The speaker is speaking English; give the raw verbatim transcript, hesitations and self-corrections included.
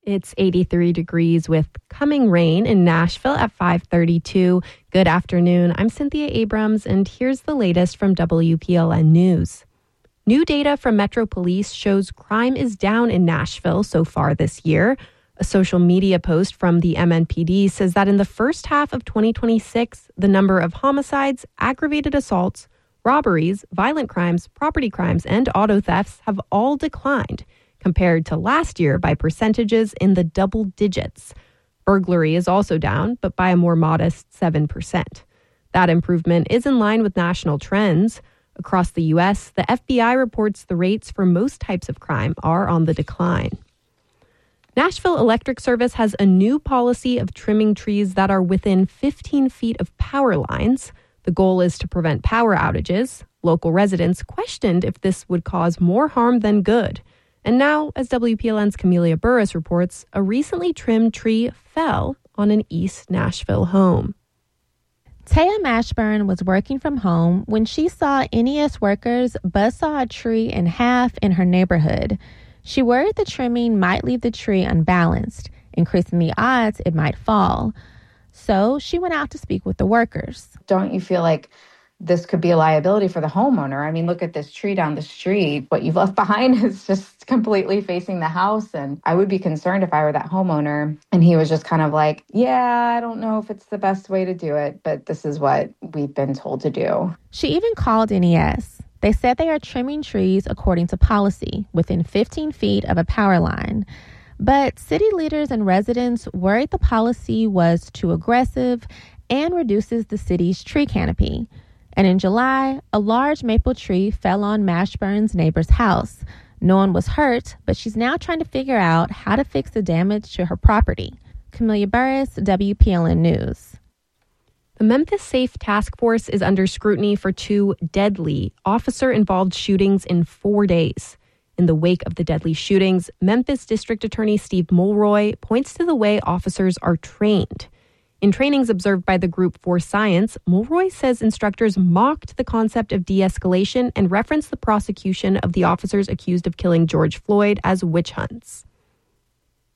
It's eighty-three degrees with coming rain in Nashville at five thirty-two. Good afternoon. I'm Cynthia Abrams, and here's the latest from W P L N News. New data from Metro Police shows crime is down in Nashville so far this year. A social media post from the M N P D says that in the first half of twenty twenty-six, the number of homicides, aggravated assaults, robberies, violent crimes, property crimes, and auto thefts have all declined compared to last year by percentages in the double digits. Burglary is also down, but by a more modest seven percent. That improvement is in line with national trends. Across the U S, the F B I reports the rates for most types of crime are on the decline. Nashville Electric Service has a new policy of trimming trees that are within fifteen feet of power lines. The goal is to prevent power outages. Local residents questioned if this would cause more harm than good. And now, as W P L N's Camelia Burris reports, a recently trimmed tree fell on an East Nashville home. Taya Mashburn was working from home when she saw N E S workers buzzsaw a tree in half in her neighborhood. She worried the trimming might leave the tree unbalanced, increasing the odds it might fall. So she went out to speak with the workers. Don't you feel like this could be a liability for the homeowner? I mean, look at this tree down the street. What you've left behind is just completely facing the house. And I would be concerned if I were that homeowner. And he was just kind of like, yeah, I don't know if it's the best way to do it, but this is what we've been told to do. She even called N E S. They said they are trimming trees according to policy within fifteen feet of a power line. But city leaders and residents worried the policy was too aggressive and reduces the city's tree canopy. And in July, a large maple tree fell on Mashburn's neighbor's house. No one was hurt, but she's now trying to figure out how to fix the damage to her property. Camelia Burris, W P L N News. The Memphis Safe Task Force is under scrutiny for two deadly officer-involved shootings in four days. In the wake of the deadly shootings, Memphis District Attorney Steve Mulroy points to the way officers are trained. In trainings observed by the Group for Science, Mulroy says instructors mocked the concept of de-escalation and referenced the prosecution of the officers accused of killing George Floyd as witch hunts.